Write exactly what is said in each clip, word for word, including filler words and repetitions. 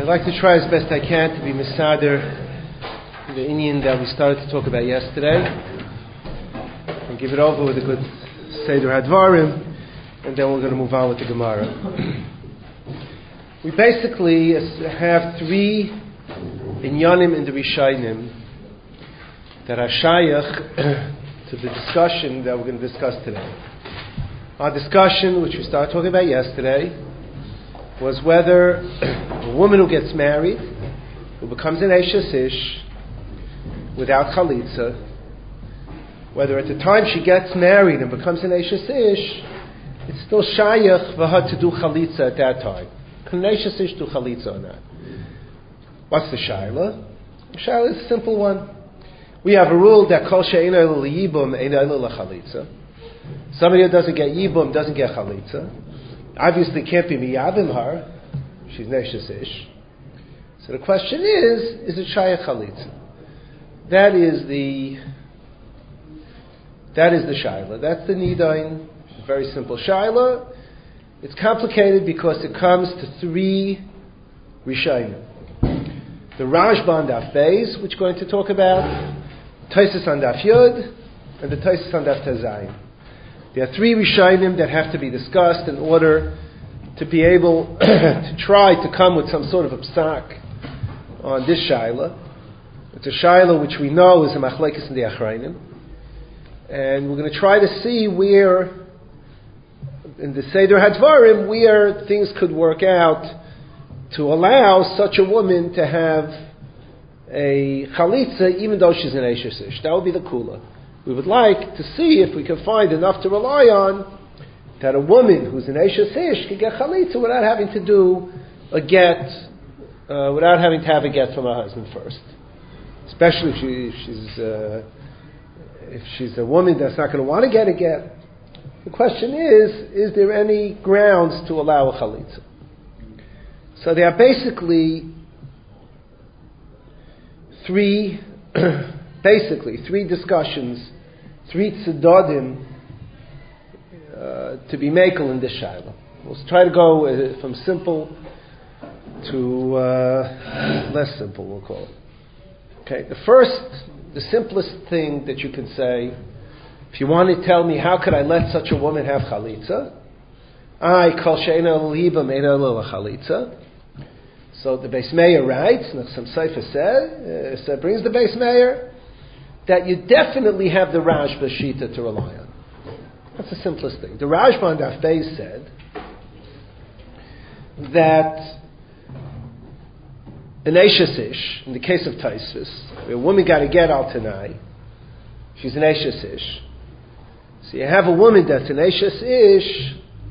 like to try as best I can to be misader the Indian that we started to talk about yesterday and give it over with a good Seder Hadvarim, and then we're going to move on with the Gemara. We basically have three inyanim in the Rishayim that are shayach to the discussion that we're going to discuss today. Our discussion, which we started talking about yesterday, was whether a woman who gets married, who becomes an Eishes Ish, without Chalitza, whether at the time she gets married and becomes an Eishes Ish, it's still shayach for her to do Chalitza at that time. Can an Eishes Ish do Chalitza or not? What's the shayla? The shayla is a simple one. We have a rule that kol she'eino elo liyibum eino elo lechalitza. Somebody who doesn't get yibum doesn't get chalitza. Obviously can't be miyavim her. She's Eishes Ish. So the question is, is it shayach chalitza? That is the that is the shayla. That's the nidain. Very simple shayla. It's complicated because it comes to three rishayim. The Rashba on Daf Beis, which we're going to talk about, Tosfos on Daf Yud, and the Tosfos on Daf Tezayin. There are three Rishayim that have to be discussed in order to be able to try to come with some sort of a psak on this Shaila. It's a Shaila which we know is a Machlekes in the Achrayim. And we're going to try to see where, in the Seder Hadvarim, where things could work out to allow such a woman to have a chalitza even though she's an Eishes Ish. That would be the kula. We would like to see if we can find enough to rely on that a woman who's an Eishes Ish can get chalitza without having to do a get, uh, without having to have a get from her husband first. Especially if, she, if she's uh, if she's a woman that's not going to want to get a get. The question is, is there any grounds to allow a chalitza? So there are basically three, basically three discussions, three tzedadim uh, to be makel in this shayla. We'll try to go uh, from simple to uh, less simple, we'll call it. Okay, the first, the simplest thing that you can say, if you want to tell me how could I let such a woman have chalitza, I kol she'eino liyibum eino elo lechalitza. So the Beis Meir writes, Nachsham Seifer says, uh, so brings the Beis Meir, that you definitely have the Rashba Shita to rely on. That's the simplest thing. The Rashba on Daf Beis said that an Eishes Ish, in the case of Tosfos, where a woman got to get al Tanai, she's an Eishes Ish. So you have a woman that's an Eishes Ish.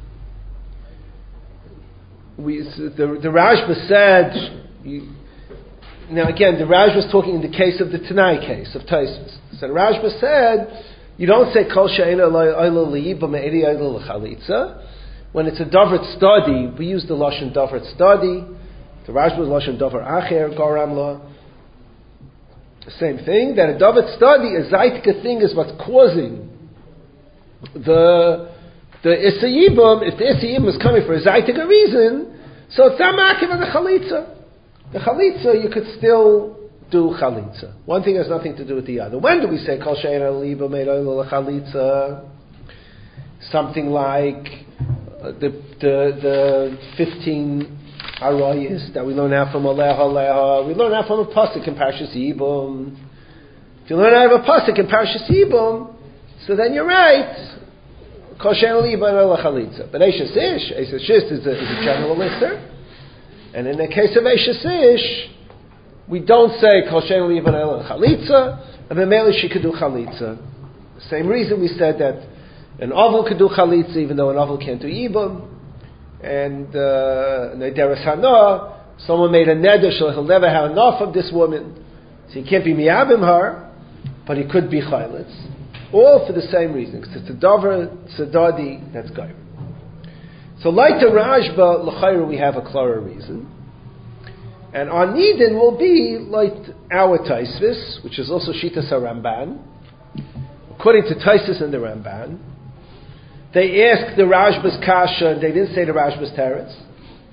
We, the, the Rashba said, you, now again, the Rashba was talking in the case of the Tanai case of Tosfos. So the Rashba said, you don't say kol she'eino elo liyibum eino elo lechalitza. When it's a davrat study, we use the lashon davrat study. The Rashba was lashon davar acher garam la. The same thing, that a davrat study, a zaitika thing, is what's causing the The Issa Yibum, if the Issa Yibum is coming for a Zaitika reason, so it's not makiv on the Chalitza. The Chalitza, you could still do Chalitza. One thing has nothing to do with the other. When do we say Kol She'eino Yibum eino elo lechalitza? Something like uh, the, the the fifteen Arayis that we learn out from Aleha Aleha. We learn out from a Pasuk in Parshas Yibum. If you learn out of a Pasuk in Parshas Yibum, so then you're right. But Eishes Ish, Eishes Ish is a, is a general lister. And in the case of Eishes Ish, we don't say Kol She'eino Liyibum eino chalitza, and Memeli she could do chalitza. The same reason we said that an Oval could do chalitza, even though an Oval can't do Yibum. And Nederes Hana, someone made a neder, so he'll never have enough of this woman. So he can't be miyavim her, but he could be chalitz. All for the same reason, because it's a davar tzedadi that's gair. So like the Rashba, l'chayr we have a clearer reason. And our nidin will be like our Tosfos, which is also Shitas HaRamban. According to Tosfos and the Ramban, they asked the Rashba's kasha, and they didn't say the Rashba's teretz.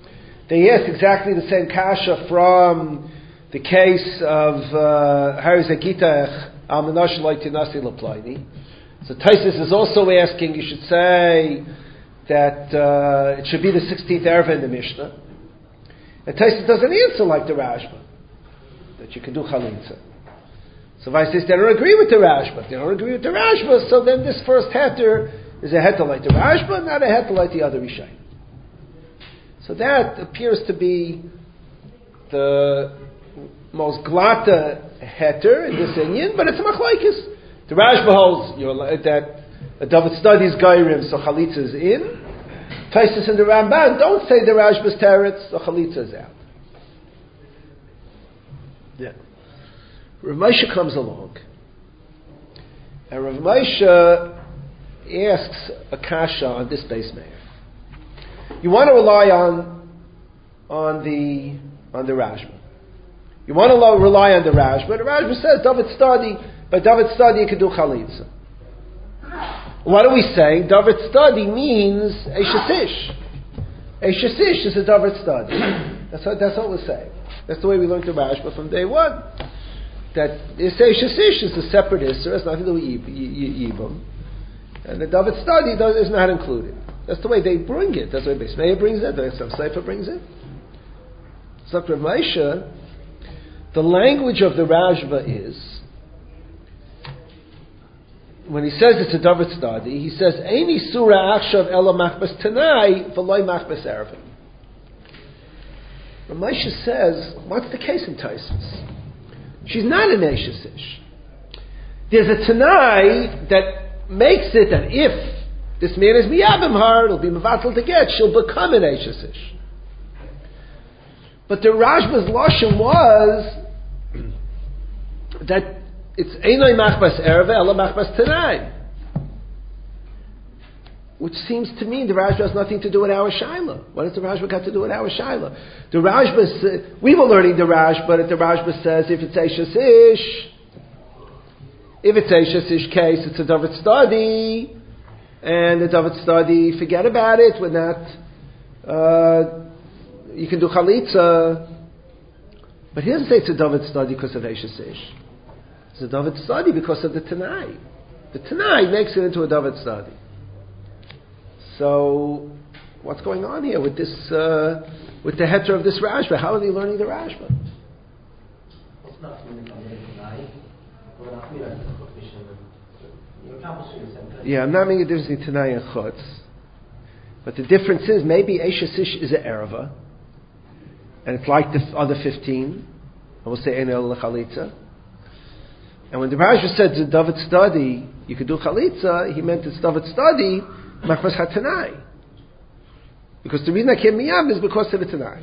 They asked exactly the same kasha from the case of Harizagitach Al Menosh Loitinasi Laplaini. So Taisus is also asking, you should say that uh, it should be the sixteenth Erva in the Mishnah. And Taisus doesn't answer like the Rashba, that you can do Chalitza. So Vai says they don't agree with the Rashba. If they don't agree with the Rashba, so then this first heter is a heter like the Rashba, not a heter like the other Rishayim. So that appears to be the most glata heter in this Inyan, but it's a machlokes. The Rashba holds you're, that a David studies Gairim, so Chalitza is in. Taisus and the Ramban don't say the Rashba's teretz, so Chalitza is out. Yeah. Rav Moshe comes along, and Rav Moshe asks a kasha on this base meir. You want to rely on on the on the Rashba. You want to rely on the Rashba. The Rashba says David study. By David study, you can do Chalitza. What are we saying? David study means Eishasish. Eishasish is a David study. That's what that's what we're saying. That's the way we learned the Rashba from day one. That Eishasish is a separate Isser. It's nothing to do with Yibum. And the David study does, is not included. That's the way they bring it. That's the way Beis Meir brings it. That's the way Seifer brings it. So Rav Moshe, the language of the Rashba is, when he says it's a David study, he says, Eini surah achshav ela machbas tanai v'loi machbas erevin. Rav Moshe says, what's the case in Taisus? She's not an Eishasish. There's a Tanai that makes it that if this man is miyabim her, it'll be mevatel to get, she'll become an Eishasish. But the Rashba's lashon was that it's Einoi machbas erve ela machbas Tanai, which seems to mean the Rashba has nothing to do with our Shaila. What has the Rashba got to do with our Shaila? The Rashba, we were learning the Rashba, but the Rashba says if it's Eishas Ish, if it's Eishas Ish case, it's a David study, and the David study, forget about it, we're not, uh, you can do Chalitza. But he doesn't say it's a David study because of Eishas Ish. It's a David study because of the Tanai. The Tanai makes it into a David study. So, what's going on here with this, uh, with the heter of this Rashba? How are they learning the Rashba? Yeah, I'm not making a difference between Tanai and Chutz. But the difference is, maybe Eishas Ish is an Ereva, and it's like the other fifteen, and we'll say Ein El Chalitza. And when the Rashba said to David study, you could do Chalitza, he meant it's David study, Machbas HaTanai. Because the reason I came miyam is because of the Tanai.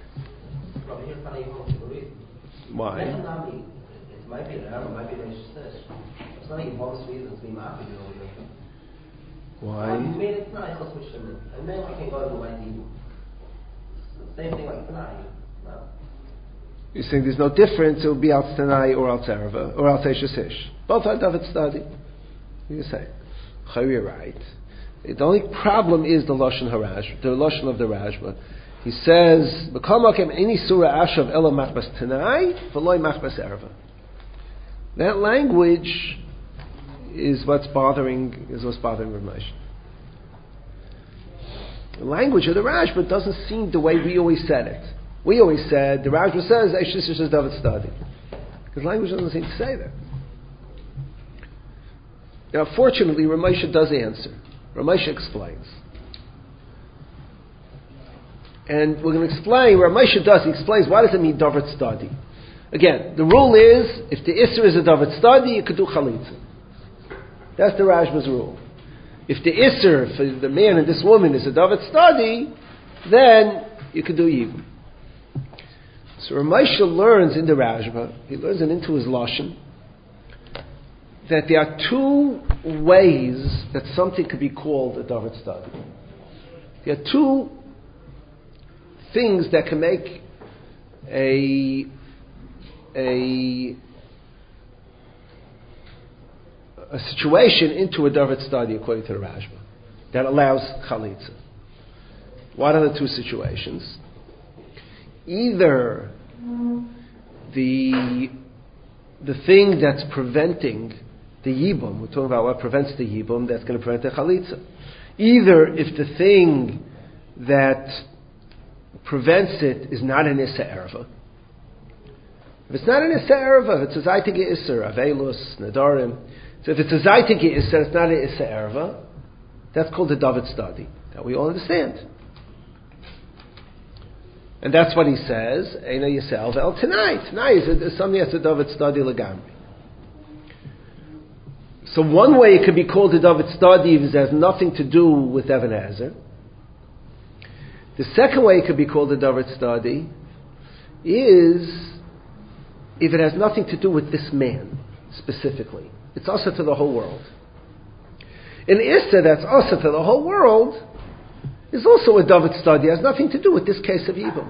Why? It might be an error, it might be an Eishas Ish. It's not even bonus reasons we might be doing it. Why? You made it tonight, let's switch them in. And then we can go to the white evil. Same thing like tonight. No? You're saying there's no difference, it will be Al Tanai or Al Tereva, or Al Eishas Ish. Both are David study. You say, you're right. The only problem is the Lashon Harash, the Lashon of the Rashba. He says, "B'kamakem any surah ashav ela machbas tanai v'loy machbas erva." That language is what's bothering is what's bothering Rav Moshe. The language of the Rashba doesn't seem the way we always said it. We always said the Rashba says Eishas Ish is David study. His language doesn't seem to say that. Now, fortunately, Rav Moshe does answer. Rav Moshe explains. And we're going to explain, Rav Moshe does, he explains, why does it mean David study? Again, the rule is, if the Isser is a David study, you could do Chalitza. That's the Rashba's rule. If the Isser for the man and this woman is a David study, then you could do Yibum. So Rav Moshe learns in the Rashba, he learns it into his Lashon, that there are two ways that something could be called a David study. There are two things that can make a a a situation into a David study according to the Rashba that allows Chalitza. What are the two situations? either the the thing that's preventing the yibum, we're talking about what prevents the yibum, that's going to prevent the chalitza. Either if the thing that prevents it is not an issa erva. If it's not an issa erva, if it's a zaytige isser, avelus, nadarim. So if it's a zaytige isser, it's not an issa erva. That's called the David study. That we all understand. And that's what he says. Eina yisel vel tonight. Tonight is something that's a David study legamri. So one way it could be called a David study is it has nothing to do with Even Ezer. The second way it could be called a David study is if it has nothing to do with this man specifically. It's also to the whole world. An Issa that's also to the whole world is also a David study. It has nothing to do with this case of Yibum.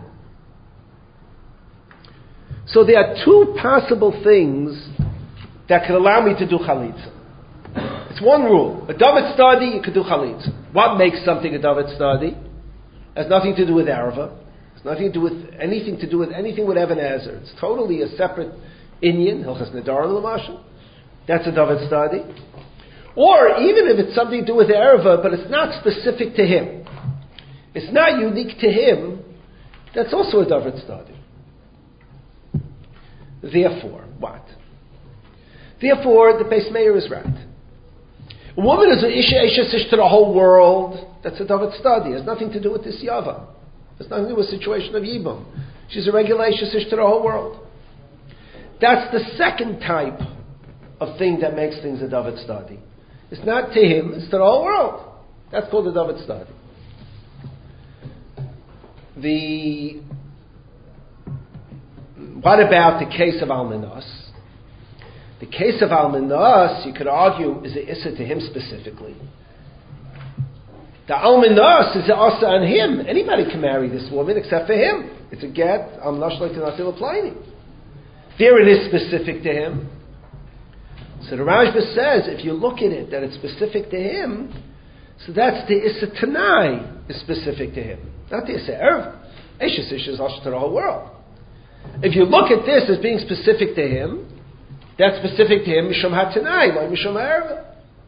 So there are two possible things that could allow me to do Chalitza. It's one rule. A David study, you could do Chalitza. What makes something a David study? It has nothing to do with Arava. It's nothing to do with anything to do with anything with Even Ezer. It's totally a separate Inyan, Hilchas Nadarim L'mashal. That's a David study. Or even if it's something to do with Arava, but it's not specific to him. It's not unique to him. That's also a David study. Therefore, what? Therefore, the Beis Meir is right. A woman is an Isha Isha Sish to the whole world. That's a David study. It has nothing to do with this Yava. It has nothing to do with the situation of Yibum. She's a regular Isha Sish to the whole world. That's the second type of thing that makes things a David study. It's not to him, it's to the whole world. That's called a David study. The what about the case of Almanas? The case of Almanas, you could argue, is an Issa to him specifically. The Almanas is an Asa on him. Anybody can marry this woman except for him. It's a get, Almanas like to Natil Pliny. There it is specific to him. So the Rashba says, if you look at it, that it's specific to him, so that's the Issa Tanai is specific to him. Not the Issa Erv. Eishes Isha is also to the whole world. If you look at this as being specific to him, that's specific to him, Mishum HaTanai, like Mishum HaErva.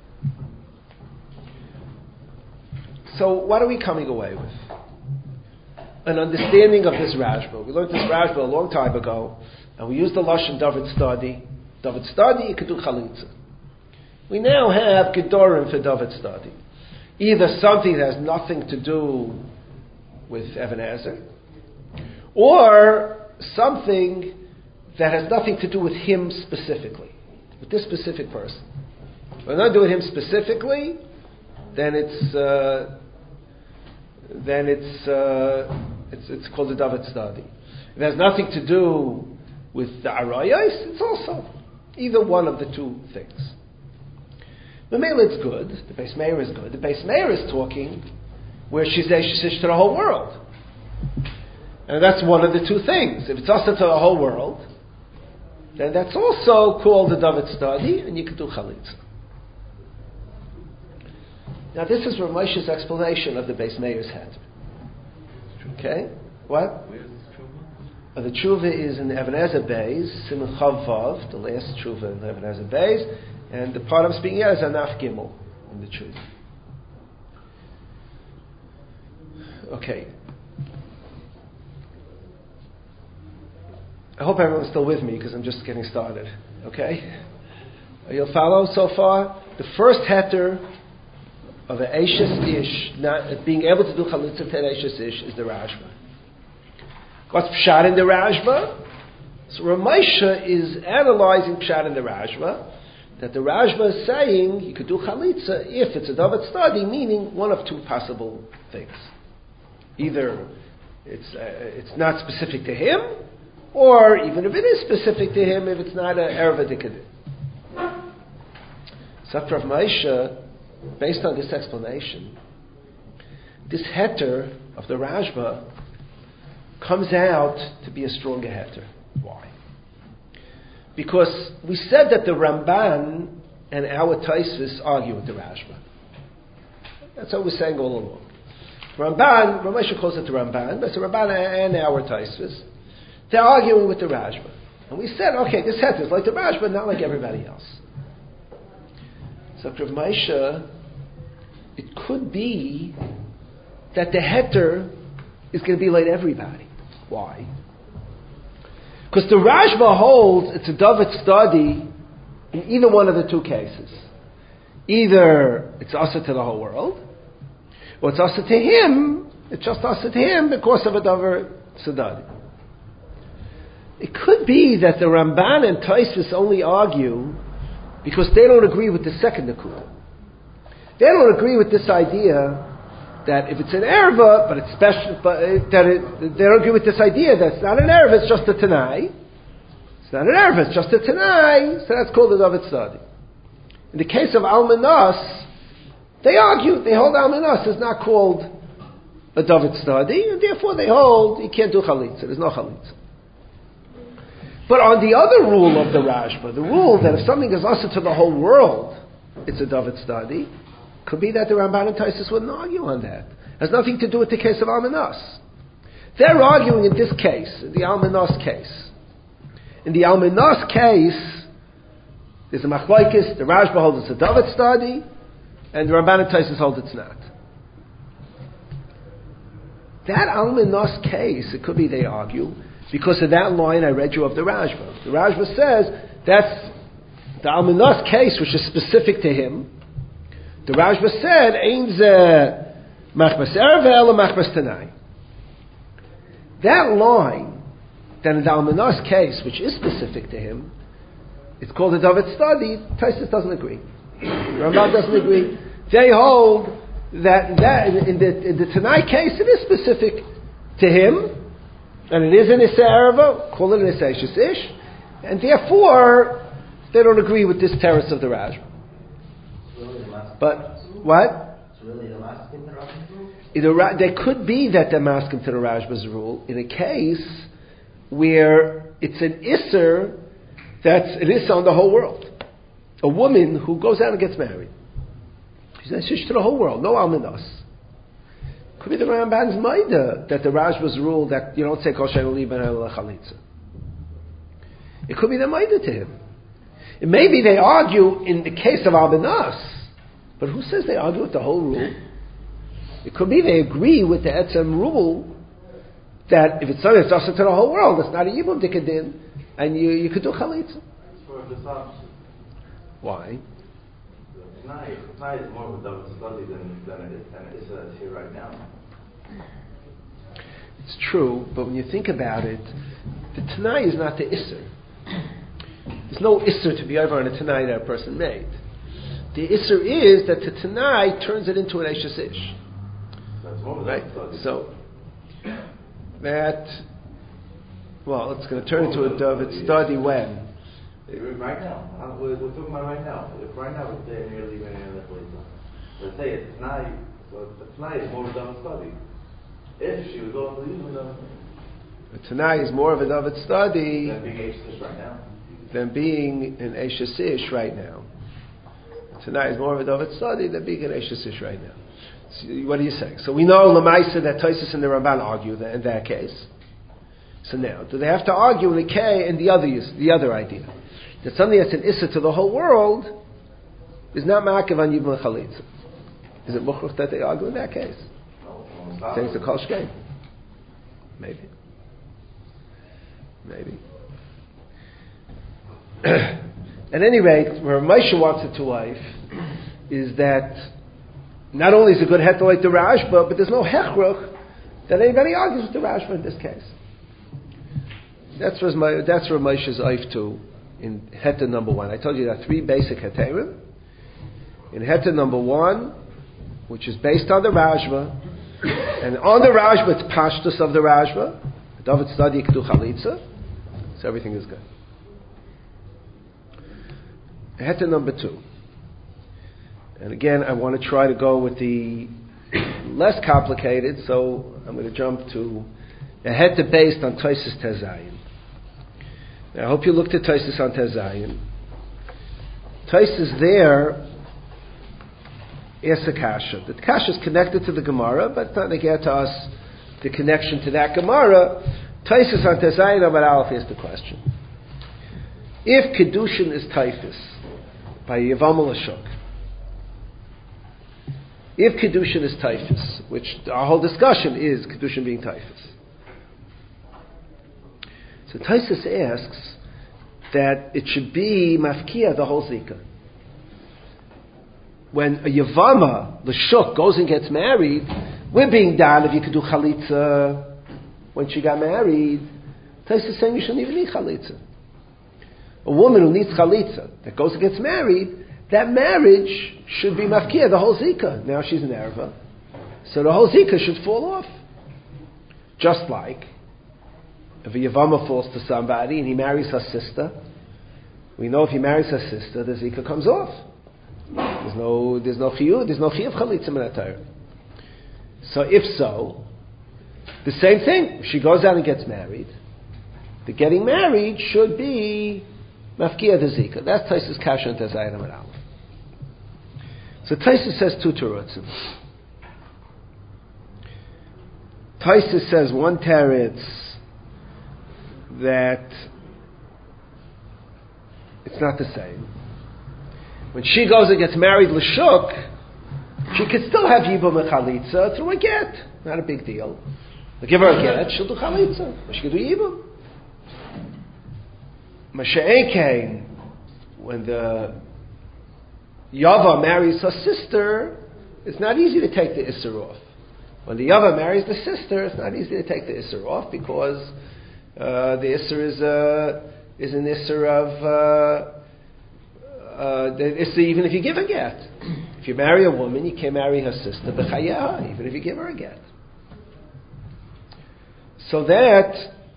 So what are we coming away with? An understanding of this Rashba. We learned this Rashba a long time ago, and we used the Lashon David study. David study, you could do Chalitza. We now have Gedorim for David study. Either something that has nothing to do with Even Ezer, or something that has nothing to do with him specifically, with this specific person. If it's not do with him specifically, then it's uh, then it's, uh, it's it's called a David study. If it has nothing to do with the Arayos, it's also either one of the two things. The Mela it's good. The Beis Meir is good. The Beis Meir is talking where she's Eishes to the whole world. And that's one of the two things. If it's also to the whole world, then that's also called the David study, and you can do Chalitza. Now this is Ramesh's explanation of the Beis Meir's head. Okay? What? Where's the tshuva? Uh, the tshuva is in Even Ezer Beis, Simon Chav Vav, the last tshuva in Even Ezer Beis, and the part I'm speaking here is Anaf Gimel in the tshuva. Okay. I hope everyone's still with me because I'm just getting started. Okay? You'll follow so far? The first heter of an Eishes Ish, not being able to do Chalitza to an Eishes Ish, is the Rashba. What's Pshat in the Rashba? So Ramesha is analyzing Pshat in the Rashba, that the Rashba is saying you could do Chalitza if it's a David study, meaning one of two possible things. Either it's, uh, it's not specific to him, or even if it is specific to him, if it's not an Erva Dikadin. So Rav Moshe, based on this explanation, this heter of the Rashba comes out to be a stronger heter. Why? Because we said that the Ramban and our Taisvis argue with the Rashba. That's what we're saying all along. Ramban, Ramesha calls it the Ramban, but it's the Ramban and our Taisvis. They're arguing with the Rashba. And we said, okay, this heter is like the Rashba, not like everybody else. So Rav Moshe, it could be that the heter is going to be like everybody. Why? Because the Rashba holds it's a David study in either one of the two cases. Either it's asa to the whole world, or it's asa to him, it's just asa to him because of a David study. It could be that the Ramban and Tosfos only argue because they don't agree with the second Nakuda. They don't agree with this idea that if it's an erva, but it's special, but it, that it, they don't agree with this idea that it's not an erva, it's just a Tanai. It's not an erva, it's just a Tanai, so that's called a David study. In the case of Almanas, they argue, they hold Almanas is not called a David study, and therefore they hold you can't do Chalitza, there's no Chalitza. But on the other rule of the Rashba, the rule that if something is also to the whole world, it's a David study, could be that the Ramban and Tosfos wouldn't argue on that. It has nothing to do with the case of Almanas. They're arguing in this case, in the Almanas case. In the Almanas case, there's a Machlokes, the Rashba holds it's a David study, and the Ramban and Tosfos hold it's not. That Almanas case, it could be they argue, because of that line I read you of the Rashba. The Rashba says that's the Almanas case, which is specific to him. The Rashba said, "Ein ze machbas erva ela machbas tanai." That line, that in the Almanas case, which is specific to him, it's called a David study. Tosfos doesn't agree. Ramban doesn't agree. They hold that that in the in the Tanai case, it is specific to him. And it is an Issa Ereva, call it an Issa Eishes Ish, and therefore they don't agree with this terrace of the Rashba. Really but what? It's really the masking to the Rashba's rule? Either, there could be that they're masking to the Rashba's rule in a case where it's an Isser that's an Issa on the whole world. A woman who goes out and gets married. She's an Issa to the whole world, no Almanas. Could be the Ramban's Maida that the Rashba's rule that you don't say Kol Shein Liban El Chalitza. It could be the Maida to him. And maybe they argue in the case of Almanas, but who says they argue with the whole rule? It could be they agree with the Etzem rule that if it's something that's also to the whole world, it's not a Yibum Dikadin, and you, you could do Chalitza. Why? Tanai, Tanai is more of a David study than, than it is, than it is uh, here right now. It's true, but when you think about it, the Tanai is not the Isser. There's no Isser to be over on a Tanai that a person made. The Isser is that the Tanai turns it into an Eishes Ish. That's more of a Right? David study. So, that, well, it's going to turn into a David study when? Right now, we're, we're talking about right now. If right now we're saying nearly going to let's say it's Tanai, so the Tanai is more of a David study. If she was going to leave with them, the Tanai is more of a David study than being Eishes right now. than being an Eishes Ish right now. Tanai is more of a David study than being an Eishes Ish right now. So what are you saying? So we know Lamaisa that Tosfos and the Ramban argue that in that case. So now, do they have to argue in the K and the other the other idea? That something that's an Issa to the whole world is not Ma'akev on Yibum Chalitza. Is it Mukhruch that they argue in that case? No, Saying it's a Kol Shkein? Maybe. Maybe. At any rate, where Moshe wants it to life is that not only is it a good heter like the Rashba, but there's no hechruch that anybody argues with the Rashba in this case. That's where my, that's where Moshe's oif to in heter number one. I told you there are three basic heterim. In heter number one, which is based on the Rashba, and on the Rashba it's pashtus of the Rashba. David study k'du chalitza, so everything is good. Heter number two. And again, I want to try to go with the less complicated, so I'm going to jump to a heter based on Tosfos Tezayin. Now, I hope you looked at Tosfos on Tezayin. Tosfos there asks a kasha. The kasha is connected to the Gemara, but it's not going to get to us the connection to that Gemara. Taisus on Tezayin Amar Aleph asks the question. If Kedushin is Taifis, by Yavam Lashuk, if Kedushin is Taifis, which our whole discussion is Kedushin being Taifis. So Taisus asks that it should be Mafkia, the whole Zika. When a Yavama, the Shuk, goes and gets married, we're being done if you could do Chalitza when she got married. Taisus is saying you shouldn't even need Chalitza. A woman who needs Chalitza, that goes and gets married, that marriage should be Mafkia, the whole Zika. Now she's an Erva. So the whole Zika should fall off. Just like if a Yavama falls to somebody and he marries her sister, we know if he marries her sister, the Zika comes off. There's no, there's no chiyuv, there's no chiyuv chalitza min ha-Torah. So if so, the same thing. If she goes out and gets married, the getting married should be mafkia the zika. That's Taisus kasha and Tezayin Amar Aleph. So Taisus says two terutzim. Taisus says one teretz that it's not the same. When she goes and gets married l'shuk, she could still have yibum and chalitza through a get. Not a big deal. They'll give her a get, she'll do chalitza. She could do yibum. Masha'en came when the Yava marries her sister, it's not easy to take the Isser off. When the Yava marries the sister, it's not easy to take the Isser off because uh, the Isser is, uh, is an Isser of... Uh, Uh, it's even if you give a get. If you marry a woman, you can't marry her sister, b'chayaha, even if you give her a get. So that,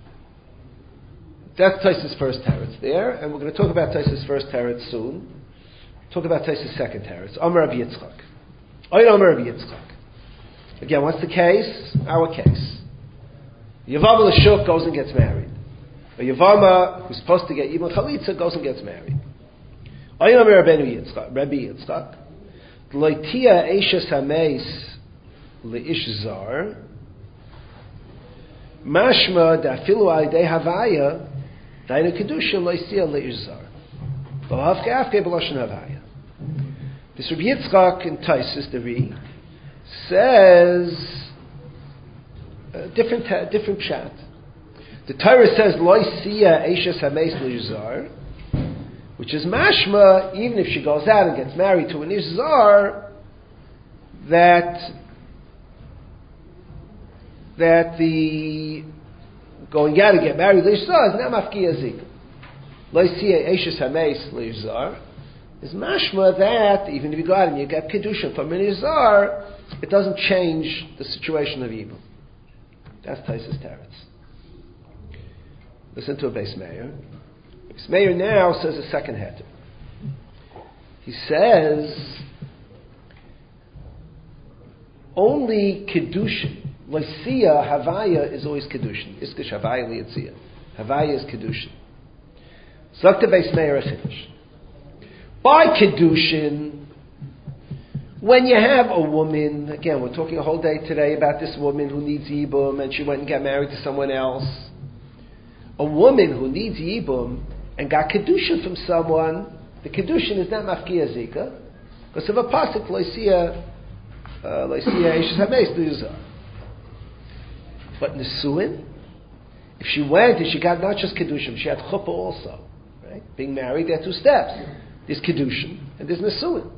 that's Taisus' first teretz there, and we're going to talk about Taisus' first teretz soon. Talk about Taisus' second teretz. Omer Rabbi Yitzchak. Oy Omer Rabbi Yitzchak. Again, what's the case? Our case. Yavama l'shuk goes and gets married. A Yavama who's supposed to get Yibam Chalitza goes and gets married. Omer Rabbeinu Yitzchak, Rabbi Yitzchak, Loitia Eishes Hameis Leish Zar, Mashma Dafilu Aidei Havaya, Dainu Kedusha Loitia Leish Zar. Lo Havke Afke B'Loshen Havaya. This Rabbi Yitzchak in Taisus the Ri says a different a different pshat. The Torah says Loitia Eishes Hameis Leish Zar, which is mashma, even if she goes out and gets married to an Ishzar, that that the going out and get married to Ishzar is not mafkiya zik. Loisiya Eishes Hameis Ishzar is mashma that even if you go out and you get kedusha from an Ishzar, it doesn't change the situation of evil. That's Taisus teretz. Listen to a base mayor. Meir now says a second heter. He says only kedushin, Lysia Havaya is always kedushin. Iskish Havaya liyatzia. Havaya is kedushin. Zakta Beis Meir Chiddush. By kedushin, when you have a woman, again, we're talking a whole day today about this woman who needs yibum and she went and got married to someone else. A woman who needs yibum and got kedushin from someone, the kedushin is not mafkiya zika, because of a pasuk loisiya loisiya eishes hameis luyuzah. But nesuin, if she went and she got not just kedushin, she had chuppah also, right? Being married, there are two steps. There's kedushin and there's nesuin.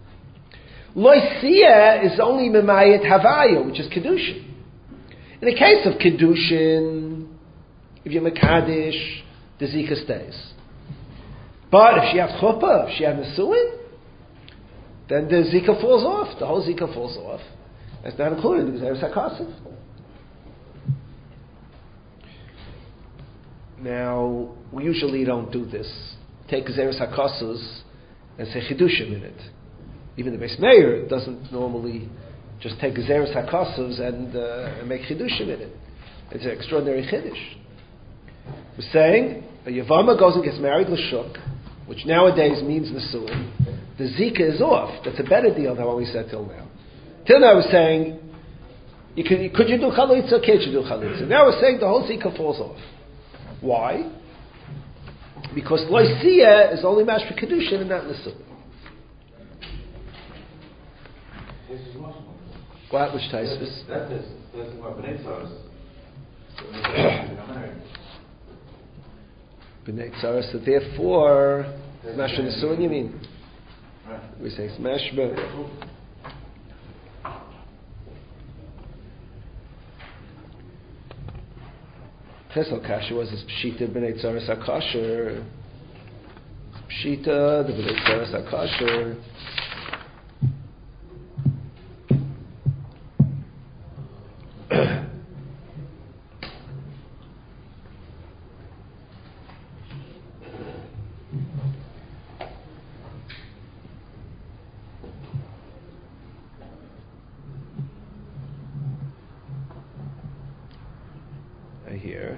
Loisiya is only memayit havaya, which is kedushin. In the case of kedushin, if you're mekadesh, the zika stays. But if she has chuppah, if she has nesuin, then the zika falls off. The whole zika falls off. That's not included in the Gezeres HaKosov. Now, we usually don't do this. Take Gezeres HaKosov and say chidushim in it. Even the Beis Meir doesn't normally just take Gezeres HaKosov and, uh, and make chidushim in it. It's an extraordinary chiddush. We're saying a Yavama goes and gets married l'shuk, which nowadays means nesuin. the Zika is off. That's a better deal than what we said till now. Till now I was saying, you could, could you do chalitza or can't you do chalitza? Now we're saying the whole Zika falls off. Why? Because loisia is only mashma kedushin and not nesuin. What? Which Taisvis? That is, that's what B'nai Tzaros. B'nai Tzaros, so therefore, mashma nesuin, you mean? Right. We say it's mashma. Tesel kasha was this pshita b'nei tzaras hakasher. Pshita the b'nei tzaras hakasher. Here.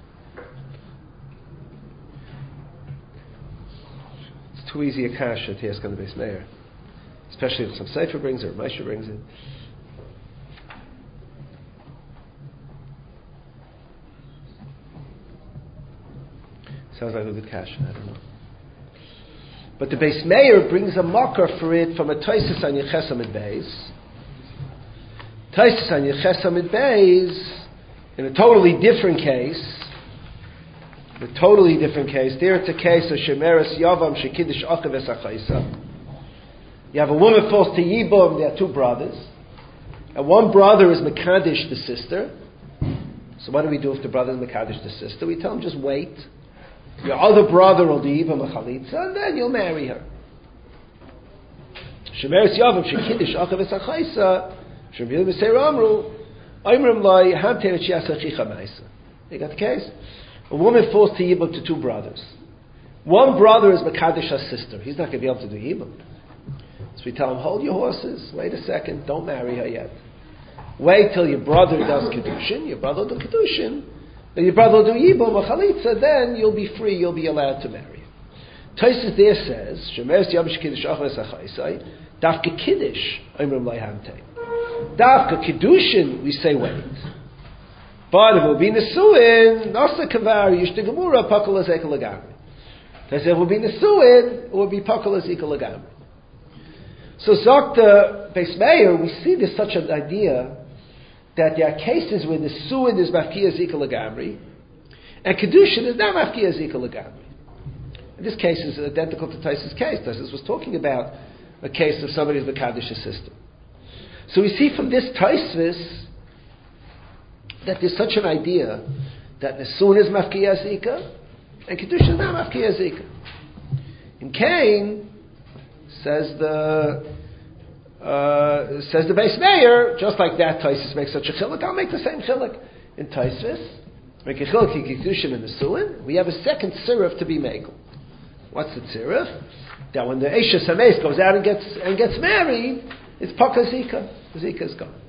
It's too easy a kasha to ask on the base mayor. Especially if some Sefer brings it or Moshe brings it. Sounds like a good kasha, I don't know. But the base mayor brings a mocker for it from a Taisus on Yechesam at Beis. Taisus on Yechesam at Beis, in a totally different case, a totally different case, there it's a case of Shemeres Yavam Shekidish Achav Esachaisa. You have a woman forced to Yibum, there are two brothers, and one brother is Mekadesh the sister. So what do we do if the brother is Mekadesh the sister? We tell him just wait. Your other brother will do Yibum a Chalitza, and then you'll marry her. Shemeres Yavam Shekidish Achav Esachaisa, Shemil B'Seir Amru, they got the case. A woman forced to Yibum to two brothers. One brother is Mekadesh's sister. He's not going to be able to do Yibum. So we tell him, hold your horses. Wait a second. Don't marry her yet. Wait till your brother does Kedushin. Your brother will do Kedushin. Then your brother will do Yibum or Chalitza. Then you'll be free. You'll be allowed to marry. Tosfos there says, Shemeres Yavish Kiddush Achas Achaisai, Dafka Kiddush, Oimrim Lai Hamtei. Dafka Kiddushin, we say wait. But if it will be Nesuin, Nasa Kavari, Yishta Gemura, Pakal Ezekel Agami. They say if it will be Nesuin, it will be Pakal Ezekel Agami. So Zokta Beis Meir, we see there's such an idea that there are cases where Nesuin is Mafkia Ezekel Agami, and Kiddushin is not Mafkia Ezekel Agami. In this case is identical to Tosfos' case. Tosfos was talking about a case of somebody who's Mekadesh's sister. So we see from this Tosfos that there's such an idea that Nesuin is Mafkiya Zika and Kedushin is not Mafkiya Zika. In Cain, says the uh, says the Beis Meir, just like that Tosfos makes such a chiluk, I'll make the same chiluk in Tosfos. Make a chiluk in Kedushin and Nesuin. We have a second siruf to be megal. What's the tziruf? That when the Eisha Sameis goes out and gets and gets married, it's Paka Zika. Zika is gone.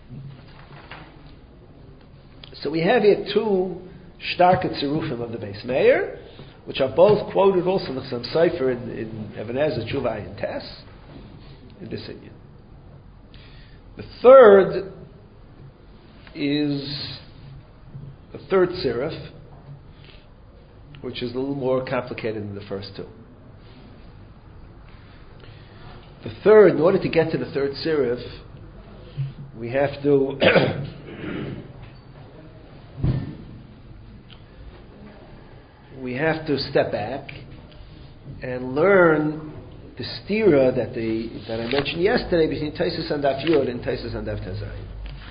So we have here two starke tzirufim of the Beis Meir, which are both quoted also in some Sefer in, in Even HaEzer, Tshuva and Tess, in this Inyan. The third is the third tziruf, which is a little more complicated than the first two. The third, in order to get to the third tziruf, we have to we have to step back and learn the stira that the that I mentioned yesterday between Tosfos and Daf Yud and Tosfos and Daf Tezayin.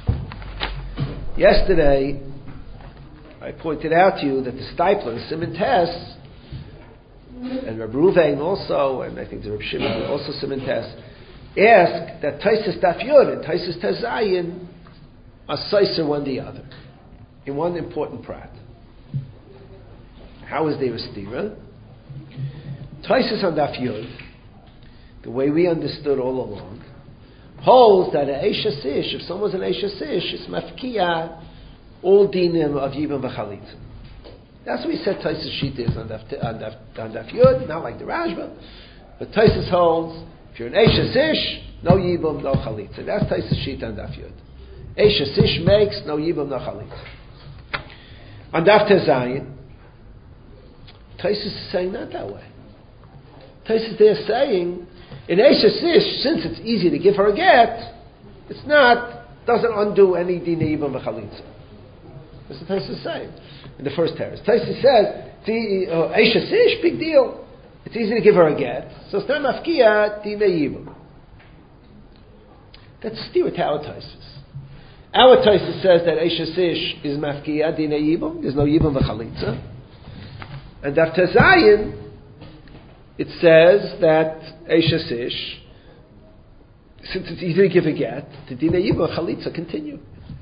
Yesterday, I pointed out to you that the Stipler, Simon Tess, and Reb Ruvain also, and I think the Reb Shimon also Simon Tess, ask that Tosfos Daf Yud and Tosfos Tezayin are seiser one the other in one important prat. How is there a stira? Tosfos on Daf Yud, the way we understood all along, holds that an Eisha Sish, if someone's an Eisha Sish, it's mafkiya all dinim of Yibam v'chalitza. That's what we said Tosfos Shita is on Daf, on Daf, on Daf Yud, not like the Rashba. But Taisus holds, if you're an Eishes Ish, no Yibum, no Chalitza. That's Taisus Shita and Daf Yud. Eishes Ish makes, no Yibum, no Chalitza. On Daf Tezayin, Taisus is saying not that way. Taisus there saying, in Eishes Ish, since it's easy to give her a get, it's not, doesn't undo any Din Yibum, no Chalitza. That's what Taisus is saying in the first teretz. Taisus says, Eishes Ish, big deal. It's easy to give her a get, so it's not mafkia dina yibum. That's steer to our Taisus. Our Taisus says that Eishes Ish is mafkia dina yibum. There's no yibum v'chalitza. And after Zayin, it says that Eishes Ish, since it's easy to give a get, the dina yibum v'chalitza continue.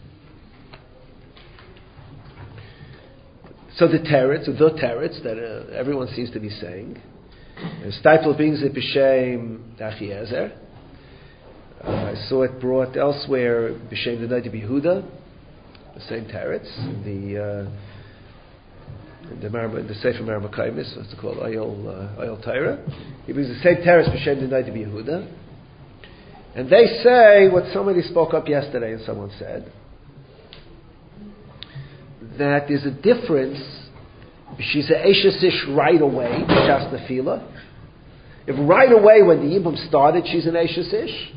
So the teretz, the teretz that uh, everyone seems to be saying, Steitel brings it b'shem Achiezer. Uh, I saw it brought elsewhere b'shem the Noda B'Yehuda, the same teretz, the uh, in the Mar- the Sefer Marmakaimis, what's it called, Ayol uh, Ayol Torah. He brings the same teretz b'shem the Noda B'Yehuda, and they say what somebody spoke up yesterday, and someone said that there's a difference. She's a Eishes Ish right away, just Nefila. If right away when the Yibum started, she's an Eishes Ish.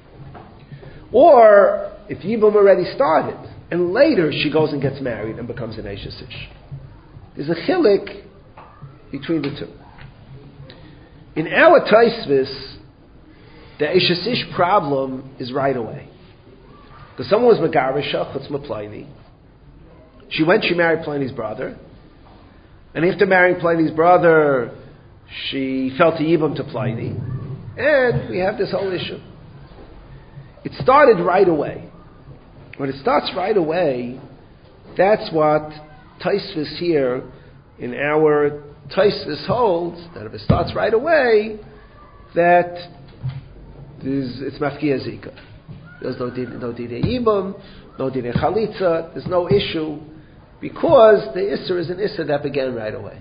Or if Yibum already started, and later she goes and gets married and becomes an Eishes Ish. There's a chilik between the two. In our Taisvis, the Eishes Ish problem is right away. Because someone was Megarisha, Chutz Pliny. She went, she married Pliny's brother. And after marrying Pliny's brother, she fell to Yibum to Pliny. And we have this whole issue. It started right away. When it starts right away, that's what Taisvis here in our Taisvis holds, that if it starts right away, that it's Mafkia Zika. There's no no Dine Yibum, no Dine Chalitza, there's no issue. Because the Isser is an Isser that began right away.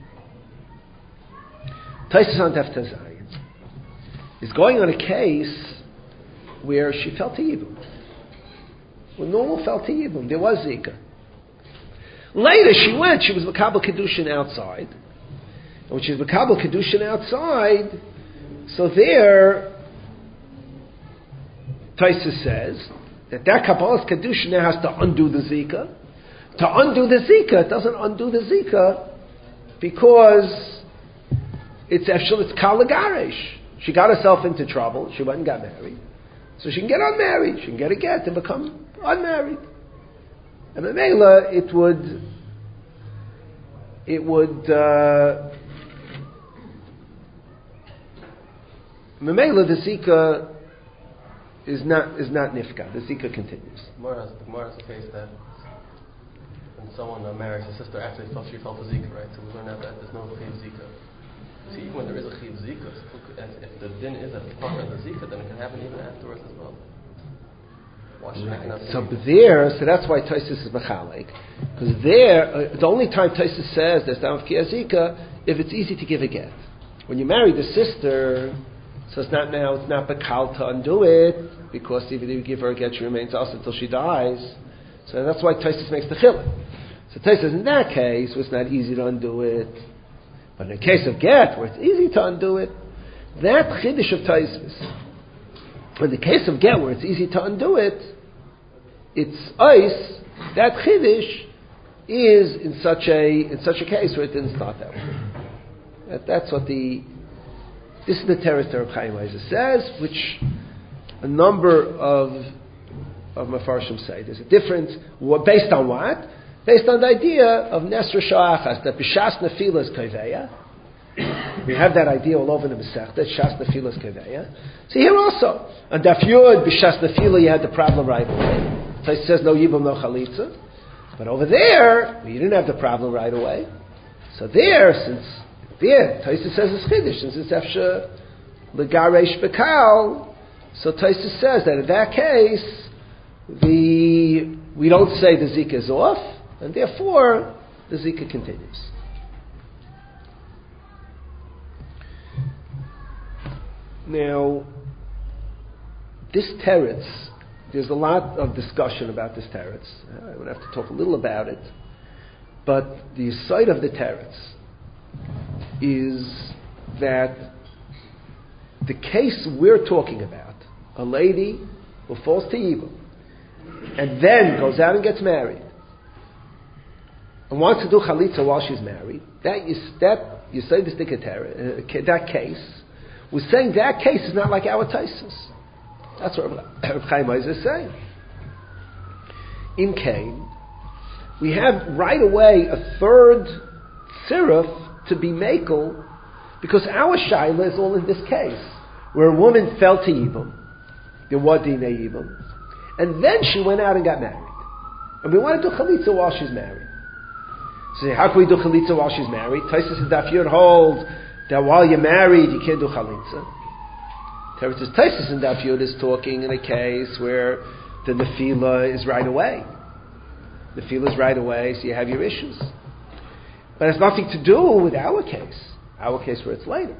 Taisus on Daf Tezayin is going on a case where she fell to Yibum. When normal fell to Yibum, there was Zika. Later she went, she was Makabel Kedushin outside. And when she was Makabel Kedushin outside, so there, Taisus says that that Kabbalah's Kedushin now has to undo the Zika. To undo the Zika, it doesn't undo the Zika because it's Efshel, it's Kal Lagaresh. She got herself into trouble. She went and got married. So she can get unmarried. She can get a get and become unmarried. And Memela, it would, it would, uh, Memela, the Zika is not, is not Nifka. The Zika continues. Gemara is the case that when someone uh, marries a sister after they felt she felt a Zika, right? So we learn out that there's no Chiv Zika. See, even when there is a Chiv Zika, if the din is that it's part of the Zika, then it can happen even afterwards as well. Right. So there, so that's why Taisus is Mechalek. Because there, uh, the only time Taisus says there's down of Zika, if it's easy to give a get. When you marry the sister, so it's not now, it's not Bekal to undo it, because even if you give her a get, she remains us until she dies. So that's why Taisus makes the chiluk. So Taisus, in that case, it's not easy to undo it. But in the case of get, where it's easy to undo it, that chiddush of Taisus. In the case of get, where it's easy to undo it, it's ice. That chiddush is in such a in such a case where it didn't start that way. That, that's what the this is the teretz Reb Chaim Ozer says, which a number of of Mefarshim say. There's a difference. Based on what? Based on the idea of Nesra Sha'achas, that B'shas Nefila is Kaiveya. We have that idea all over the Masechta, Shas Nefila is Kaiveya. See here also, on Daf Yud, B'shas Nefila, you had the problem right away. So it says no Yibum, no Chalitza. But over there, well, you didn't have the problem right away. So there, since there, Taisus says it's Chiddush, since it's Efsha L'garesh Bekal, so Taisus says that in that case, the we don't say the Zika is off, and therefore the Zika continues. Now, this teretz, there's a lot of discussion about this teretz. I would have to talk a little about it. But the side of the teretz is that the case we're talking about, a lady who falls to evil and then goes out and gets married and wants to do chalitza while she's married, that is that you say this uh, that case, we're saying that case is not like our taisus. That's what Reb Chaim Ozer is saying. In Cain, we have right away a third tziruf to be makel, because our shaila is all in this case, where a woman fell to evil, the wadine evil, and then she went out and got married. And we want to do chalitza while she's married. So how can we do chalitza while she's married? Taisus and Daf Yud hold that while you're married you can't do chalitza. Taisus and Daf Yud is talking in a case where the nefila is right away. The nefila is right away, so you have your issues. But it has nothing to do with our case. Our case where it's later.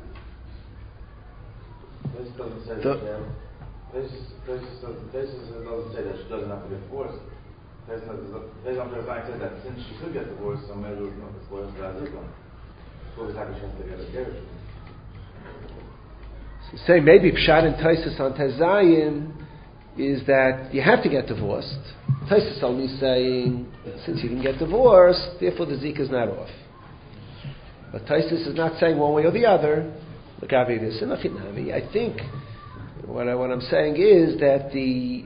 This doesn't say the, that. This doesn't say that she doesn't have to get divorced. There's no, there's no said that since she could get divorced, so maybe it's not divorced for Azikon. So it's like she has to get a divorce. So say maybe Pshat and Taisus on Tezayin is that you have to get divorced. Taisus only saying since you can get divorced, therefore the Zika is not off. But Taisus is not saying one way or the other. Look, I think what, I, what I'm saying is that the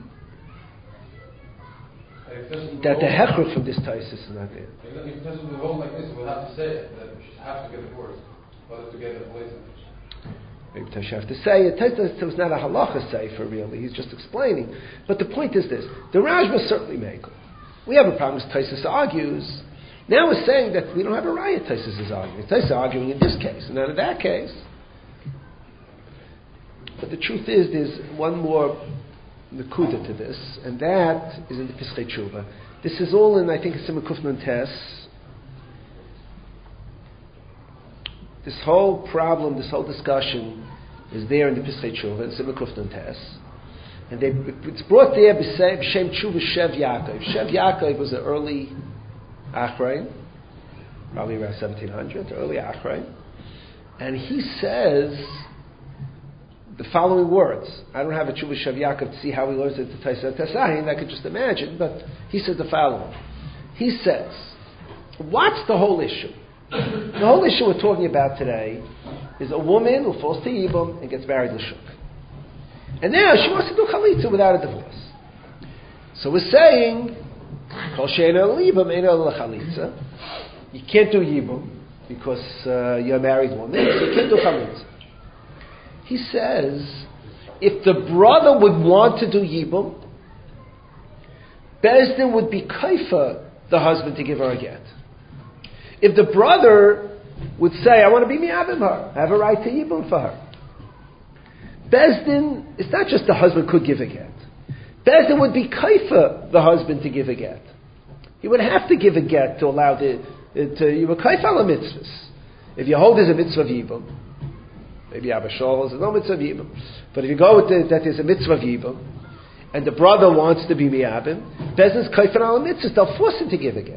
that the hechra from this Taisus is not there. If it doesn't go like this, we'll have to say it, that she has to get divorced, but to get a place. Maybe Taisus have to say it. Taisus was not a halacha sefer really. He's just explaining. But the point is this: the Rajma certainly make. We have a problem with Taisus argues. Now we're saying that we don't have a riot. Taisus is arguing. Taisus is arguing in this case, and not in that case. But the truth is, there's one more nekuda to this, and that is in the Pischei Tshuva. This is all in, I think, Simon Kufnan Tes. This whole problem, this whole discussion is there in the Pischei Tshuva, in Simon Kufnan Tes. And they, it's brought there b'Shem Tshuva Shev Yaakov. Shev Yaakov was an early Achrein, probably around seventeen hundred, early Achrein. And he says the following words. I don't have a Tshuva Shev Yaakov to see how he learns it to Taisa Tasayin, I could just imagine, but he says the following. He says, what's the whole issue? The whole issue we're talking about today is a woman who falls to Yibum and gets married l'shuk. And now she wants to do chalitza without a divorce. So we're saying, Kol she'eino l'Yibum, eino l'chalitza. You can't do Yibum because uh, you're a married woman, so you can't do chalitza. He says, if the brother would want to do Yibum, Beis Din would be kaifa the husband to give her a get. If the brother would say, I want to be mi'avim her, I have a right to Yibum for her. Beis Din, it's not just the husband could give a get. Beis Din would be kaifa the husband to give a get. He would have to give a get to allow the, to, you were kaifa ala mitzvahs. If you hold there's a mitzvah of Yibum, maybe Abba Shaul holds there's no mitzvah of Yibum, but if you go with the, that there's a mitzvah of Yibum, and the brother wants to be mi'avim, Beis Din's kaifa ala mitzvahs, they'll force him to give a get.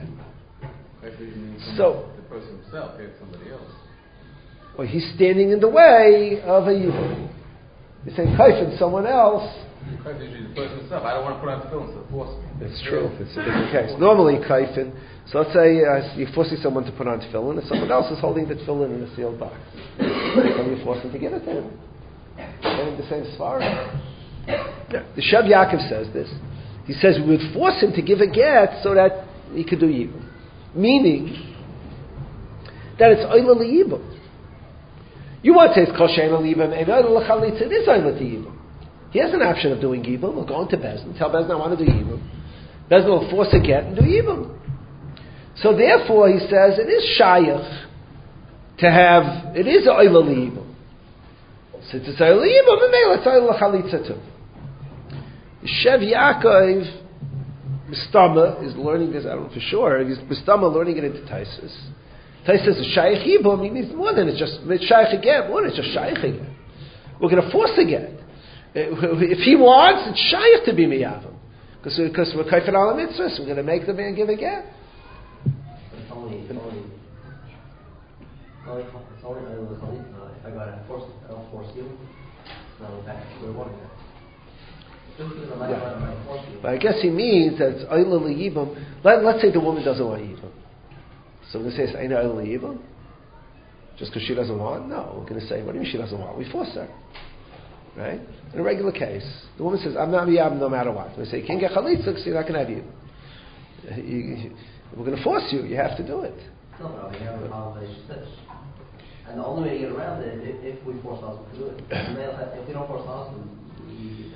So, the person himself, here somebody else. Well, he's standing in the way of a Yibum. You're saying kaifin someone else. Kaifin is usually the person himself. I don't want to put on the film, so force me. It's true. It's a different case. Normally kaifin. So let's say uh, you're forcing someone to put on tefillin, and someone else is holding the tefillin in a sealed box. So you force him to give it to him. Saying the same svara. Yeah. The Shev Yaakov says this. He says we would force him to give a get so that he could do Yibum. Meaning that it's oila liyibum. You want to say it's kol she'eino liyibum, and oila l'chalitza, it is oila liyibum. He has an option of doing Yibum. He'll go into Beis Din, tell Beis Din I want to do Yibum. Beis Din will force a get and do Yibum. So therefore, he says, it is shayach to have, it is oila liyibum. Since it's oila liyibum, and it's oila l'chalitza too. Shev Yaakov Mistama is learning this, I don't know for sure. He's Mistama learning it into Taisus. Taisus is Shaykh Yibum, he means more than it's just Shaykh again, more than it's just Shaykh again. we're going to force a get. If he wants, it's shayach to be miyavam. Because because we're kaifet ala mitzvahs, we're going to make the man give a get. It's only, it's only, it's only, it's only, it's only uh, if I go out and force, I don't force you, so back to square one again. Just because I'm not going to force you. But I guess he means that it's oila liyibam. Let, let's say the woman doesn't want yibam. So we're going to say it's aina oila liyibam? Just because she doesn't want? No. We're going to say, what do you mean she doesn't want? We force her. Right? In a regular case, the woman says, I'm not miyab no matter what. We say, you can't get chalitza because you're not going to have you. We're going to force you. You have to do it. No, but we have a holiday stitch. And the only way to get around it is if, if we force us to do it. If we don't force us, we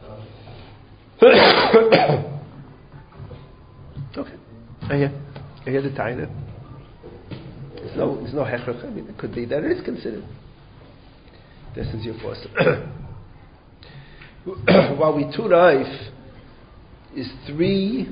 uh, Okay. I hear. I hear the taina. There's no, there's no hechrach. I mean, it could be that it is considered. This is your force. While we turaif is three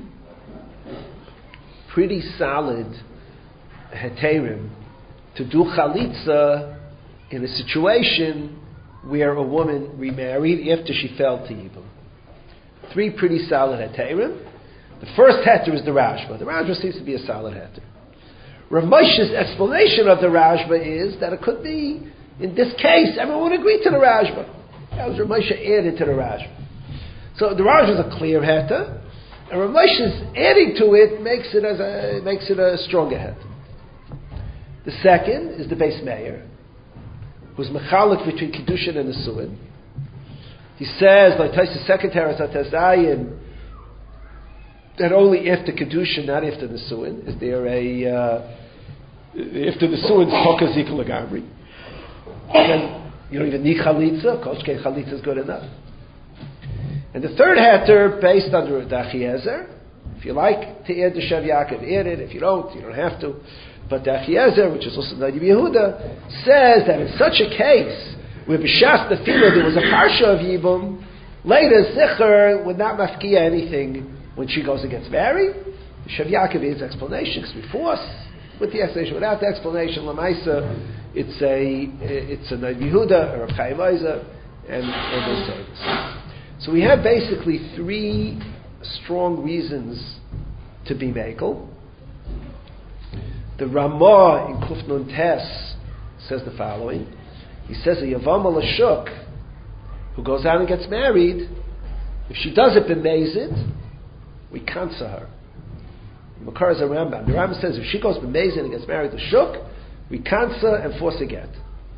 pretty solid heterim to do chalitza in a situation where a woman remarried after she fell to Yibam. Three pretty solid heterim. The first heter is the Rashba. The Rashba seems to be a solid heter. Rav Moshe's explanation of the Rashba is that it could be, in this case, everyone would agree to the Rashba. That was Rav Moshe added to the Rashba. So the Rashba is a clear heter, and Rav Moshe's adding to it makes it as a makes it a stronger heter. The second is the Beis Meir, who's mechalik between Kiddushin and the Suin. He says, like Taisa Secretary Zatazayim, that only after Kiddushin, not after the Suin, is there a uh, after the Suin Hoka Zikul Agabri. Then you don't even need Chalitza, Koshke Chalitza is good enough. And the third heter, based under Dachiezer, if you like to add the Shev Yaakov, add it. If you don't, you don't have to. But Dachiezer, which is also Nadi Yehuda, says that in such a case, where B'shas the Tefillah there was a parsha of Yibum, later Zichar would not mafkia anything when she goes and gets married. The Shev Yaakov is explanation, because we force with the explanation. Without the explanation, Lamaisa, it's a it's a Nadi Yehuda or a Chaim Oizer, and, and they say this. So we have basically three strong reasons to be Mekel. The Ramah in Kuf Nun Tes says the following. He says a Yavam Lashuk who goes out and gets married, if she does it b'mezid, we cancel her. Makar is a Rambam. The Rambam says if she goes b'mezid and gets married to Shuk, we cancel and force a get.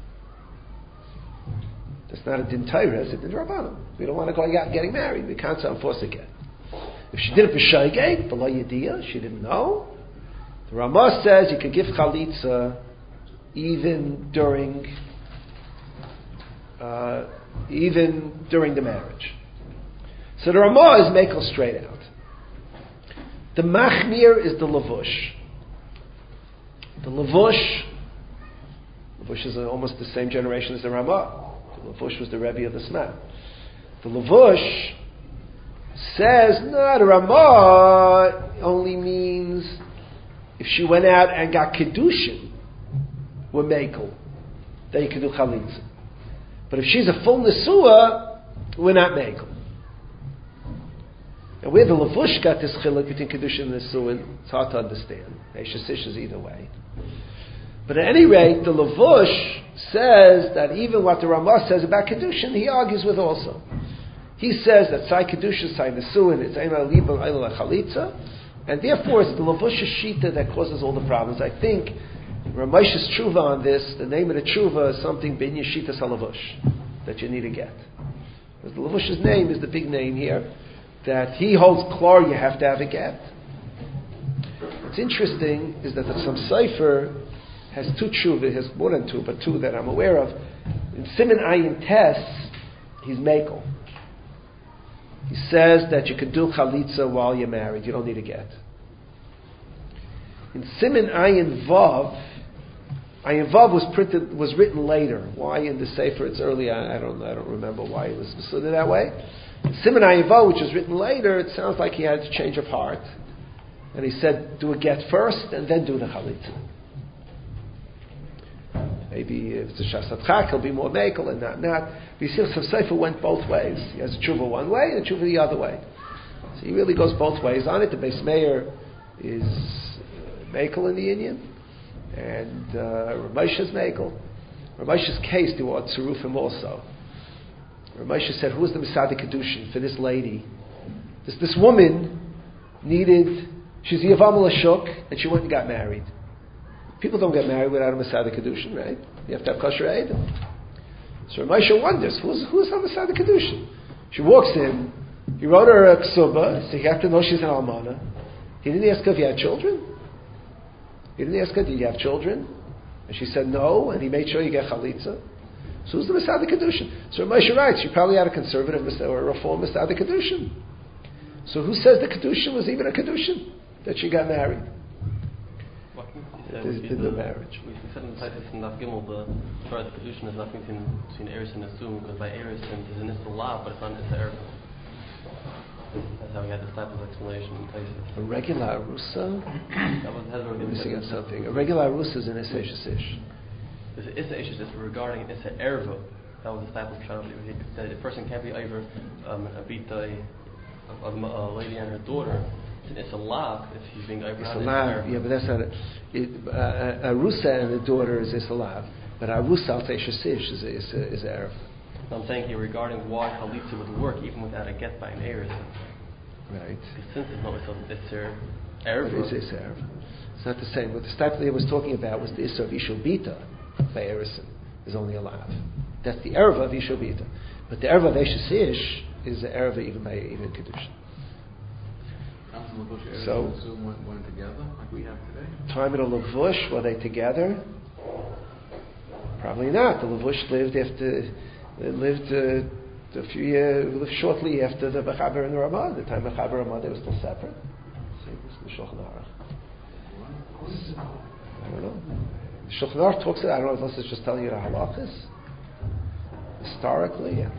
That's not a din Torah, it's a din Rabbanim. We don't want to go out getting married. We cancel and force a get. If she did it b'shaygeg, below Yediyah, she didn't know. The Ramah says you can give chalitza even during uh, even during the marriage. So the Ramah is mekel straight out. The machmir is the lavush. The lavush, lavush is almost the same generation as the Ramah. The lavush was the Rebbe of the Sma. The lavush says no, the Ramah only means if she went out and got Kedushin, we're mekel. Then you can do chalitza. But if she's a full Nesua, we're not mekel. And where the Lavush got this chiluk between Kedushin and Nesua, it's hard to understand. Eishes is either way. But at any rate, the Lavush says that even what the Ramah says about Kedushin, he argues with also. He says that Sai Kedushin, Sai Nesua, it's Eina Libam, Eina Chalitza, and therefore it's the Lavush Shita that causes all the problems. I think Ramesh's tshuva on this, the name of the tshuva is something ben Yeshitas HaLavush, that you need to get. Because the Lavush's name is the big name here, that he holds klar you have to have a get. What's interesting is that the Sam Sefer has two tshuva, has more than two, but two that I'm aware of. In Siman Ayin Tes, he's mekel. He says that you can do chalitza while you're married. You don't need a get. In Siman Ayin Vav, Ayin Vav was printed, was written later. Why in the Sefer it's early? I, I don't, I don't remember why it was split that way. In Siman Ayin Vav, which was written later, it sounds like he had a change of heart, and he said, "Do a get first, and then do the chalitza." Maybe if it's a Shasat Chak, he'll be more Mekel and not not. But you see, Yosef Sefer went both ways. He has a tshuva one way and a tshuva the other way. So he really goes both ways on it. The Beis Meir is Mekel in the Indian, and uh, Ramesh is Mekel. Ramesh's case, there were Tzurufim also. Ramesh said, who was the Masada Kedushin for this lady? This, this woman needed, she's Yavam Lashuk, and she went and got married. People don't get married without a Masada Kedushin, right? You have to have kosher Eidim. So Ramesh wonders, who's, who's a Masada Kedushin? She walks in, he wrote her a ksuba, so you have to know she's an almana. He didn't ask her if you had children. He didn't ask her, did you have children? And she said no, and he made sure you get chalitza. So who's the Masada Kedushin? So Moshe writes, she probably had a conservative or a reform Masada Kedushin. So who says the Kedushin was even a Kedushin? That she got married? It did the marriage. We said in the Titus in Daf Gimel, the as far as the Kedushin is nothing between, between Eris and Asum, because by Eris there's an Issa Lav, but it's not an Issa Erva. That's how we had this type of explanation in Titus. A regular Arusa? That was Hezbollah. I'm missing out something. A regular Arusa is an Issa Ish. There's an Issa Ish regarding an Issa Erva. That was the type of child that a person can't be either um, a bita, a, a lady and her daughter. It's an Issa Lav if he's being either. Issa Lav, yeah, but that's not a. It, uh, Arusa and the daughter is Issa Lav. But Arusa al Teishasish is a, is a, is a Erva. I'm saying here regarding why Chalitza would work even without a get by an Eris. Right. Because since it's not Isser Erva. It is Isser Erva. It's not the same. What the Stipler was talking about was the Isser of Ishobita by Erison. Is only a lav. That's the Erva of Ishobita. But the Erva of Eshesish is the Erva even by even Kedushin. So, went together like we have today? Time of the Lavush, were they together? Probably not. The Lavush lived after, they lived uh, a few years, lived shortly after the Bechaber and the Ramah. The time of Bechaber and Ramah, they were still separate. See, this is the Shulchan Aruch. I don't know. The Shulchan Aruch talks about, I don't know if this is just telling you the halachas. Historically, yeah.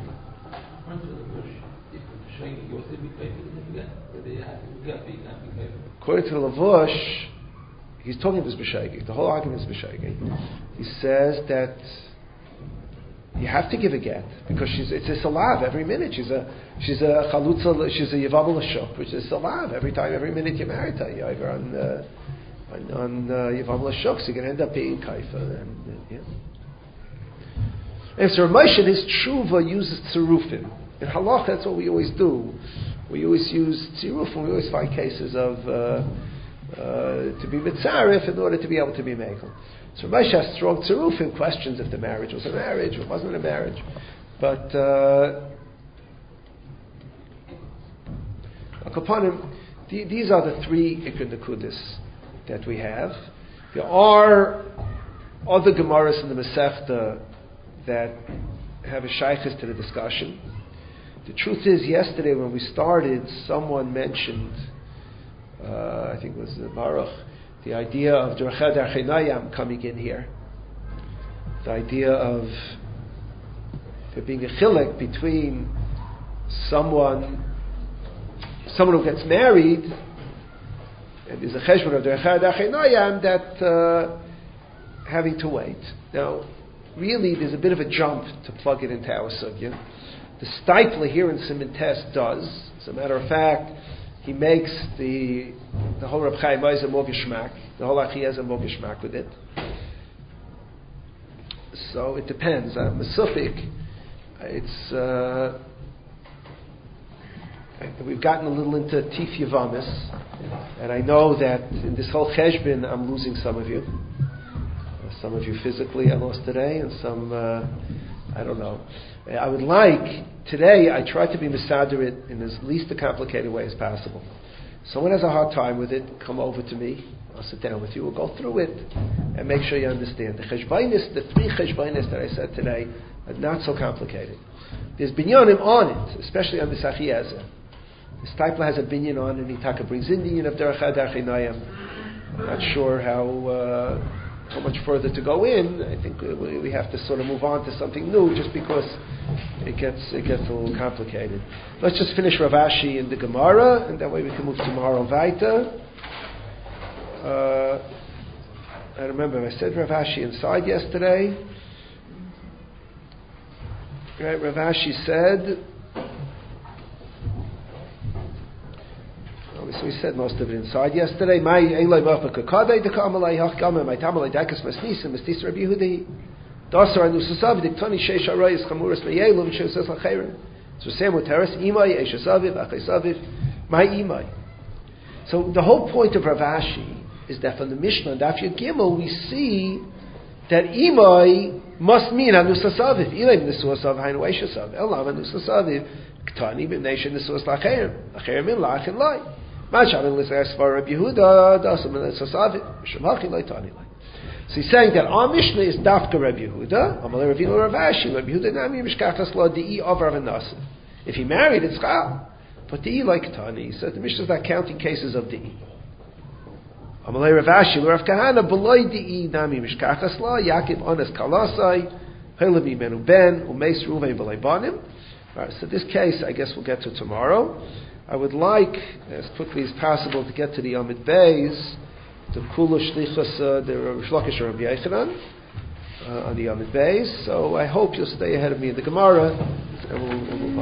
According to the Lavush, he's talking about B'Shaigi. The whole argument is B'Shaigi. He says that you have to give a get because she's it's a salav every minute. She's a she's a chalutza. She's a yavam l'shuk, which is salav every time, every minute you marry her. You're either on uh, on, on uh, yavam l'shuk, so you're going to end up being kaifa. And, uh, yeah. And so Ramesh in his tshuva uses tzirufim. In halach, that's what we always do. We always use tzirufim. We always find cases of uh, uh, to be mitzaref in order to be able to be mekel. So Ramesh has strong tzirufim, questions if the marriage was a marriage or it wasn't a marriage. But uh, Akapanim, the, these are the three Ikr Nekudis that we have. There are other Gemaras in the Masechta that have a shaykhis to the discussion. The truth is, yesterday when we started, someone mentioned, uh, I think it was Baruch, the idea of Derechad Archenayam coming in here. The idea of there being a chilek between someone, someone who gets married, and there's a cheshbon of Derechad Archenayam that uh, having to wait. Now, really, there's a bit of a jump to plug it into our sugya. The Stipler here in Siman Tes does. As a matter of fact, he makes the the whole Reb Chaim Ozer more geschmack. The whole Achiyaz more geschmack with it. So it depends. I'm a Sufik. It's uh, we've gotten a little into Tif Yavamis, and I know that in this whole cheshbon, I'm losing some of you. Some of you physically I lost today, and some, uh, I don't know. I would like, today I try to be misader it in as least a complicated way as possible. Someone has a hard time with it, come over to me, I'll sit down with you, we'll go through it, and make sure you understand. The cheshbainis, the three cheshbainis that I said today, are not so complicated. There's binyanim on it, especially on the Achiyazah. The Stipler has a binyan on it, and Itaka brings in the binyan of Derechad Archenayam. I'm not sure how... Uh, how much further to go in. I think we, we have to sort of move on to something new just because it gets it gets a little complicated. Let's just finish Rav Ashi in the Gemara, and that way we can move tomorrow weiter. Uh, I remember I said Rav Ashi inside yesterday. Right, Rav Ashi said, well, so he said most of it inside yesterday. My Eloi Bafa Kakadei the Kamalai Hachgama, my Tamalai Dakas Masnisa, Mastis Rabbi Yehudi, Dasar Anusasav, Diktani Sheish Arayis, Kamuras Mayelum, Shosas Lachairim. So Samu Teres, Imai, Eshasaviv, Achaisaviv, my Imai. So the whole point of Rav Ashi is that from the Mishnah and Daf Yud Gimel we see that Imai must mean Anusasaviv. Ilay Nisuasav, Hainu Eshasav, Elam Anusasaviv, Ktani B'nei Nisuas Lachairim, Lachairim in Lach and Lai. Mashavin Lisas for Rabbi Yehuda, Dasam Anusasaviv, Shamachim Lai Tani Lai. So he's saying that our Mishnah is Dafka Rabbi Yehuda, Amalei Ravino Rav Ashi, Rabbi Yehuda Nami Mishkachas La Di'i Avar V'Nasiv. If he married, it's Chal. But Di'i like Tani, he said the Mishnah is not counting cases of Di'i. Amalei Rav Ashi, Rav Kahana, B'loi Di'i Nami Mishkachas La, Yaakov Ones Kalasai, Helavi Menu Ben, Umeis Ruvei B'loi Banim. Alright, so this case I guess we'll get to tomorrow. I would like, as quickly as possible, to get to the Amid Beis, the Kula Shlichus, uh, the Rosh Lakish Rabbi Yechanan, uh, on the Amid Beis. So I hope you'll stay ahead of me in the Gemara, and we'll, we'll